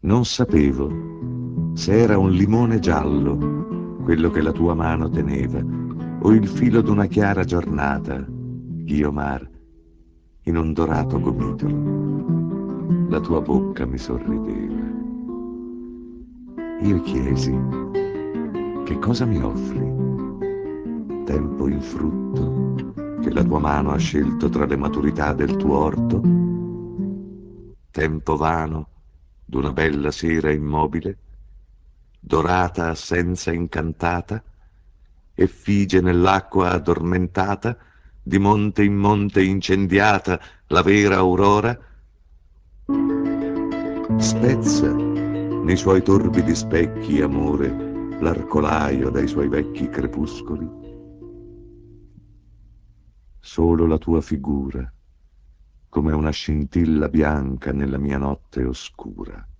Non sapevo se era un limone giallo quello che la tua mano teneva, o il filo d'una chiara giornata, Guiomar, in un dorato gomitolo. La tua bocca mi sorrideva. Io chiesi, che cosa mi offri? Tempo in frutto che la tua mano ha scelto tra le maturità del tuo orto? Tempo vano d'una bella sera immobile, dorata assenza incantata, effigie nell'acqua addormentata, di monte in monte incendiata, la vera aurora? Spezza nei suoi torbidi specchi, amore, l'arcolaio dai suoi vecchi crepuscoli. Solo la tua figura, come una scintilla bianca nella mia notte oscura.